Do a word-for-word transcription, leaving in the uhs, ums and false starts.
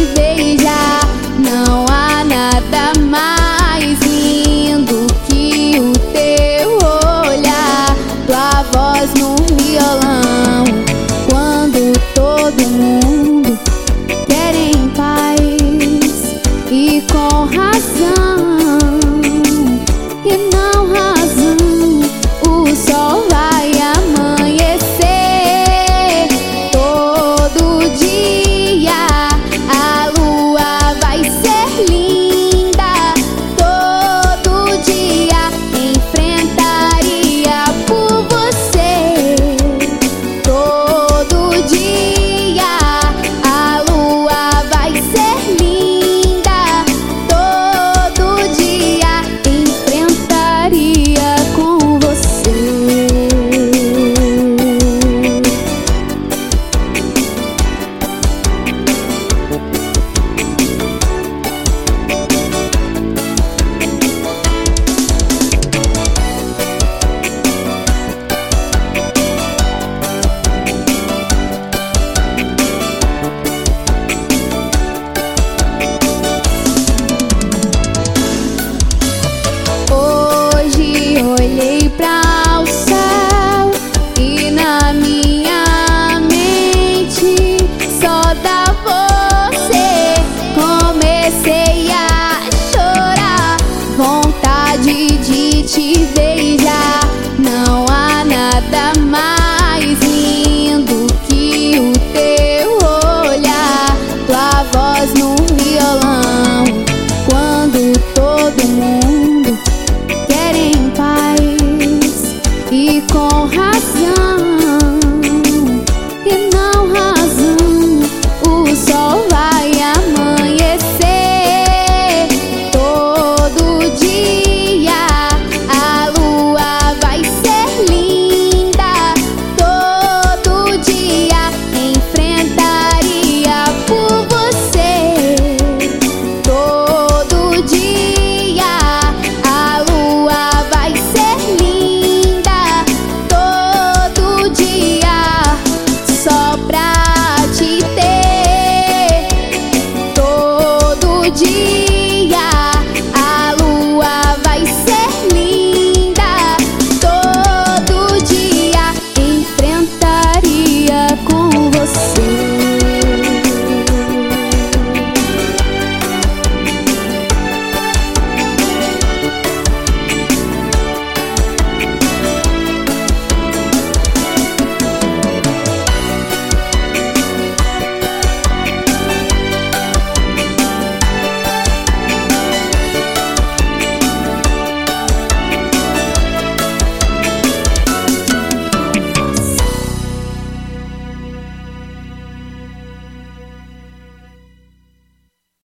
te beijar. Não há nada mais lindo que o teu olhar, tua voz no violão, quando todo mundo quer em paz e com razão. E não razão, o sol vai amanhecer todo dia, a lua vai ser linda todo dia. Enfrentaria por você todo dia, a lua vai ser linda todo dia. Enfrentaria com você. Hoje olhei para o céu e na minha mente só dá você. Comecei a chorar, vontade de te beijar. Não há nada mais lindo que o teu olhar, tua voz no violão, quando todo mundo quer em paz e com razão. E não razão, o sol vai amanhecer todo dia, a lua vai ser linda todo dia. Enfrentaria por você todo dia, a lua vai ser linda todo dia. Só pra te ter todo dia.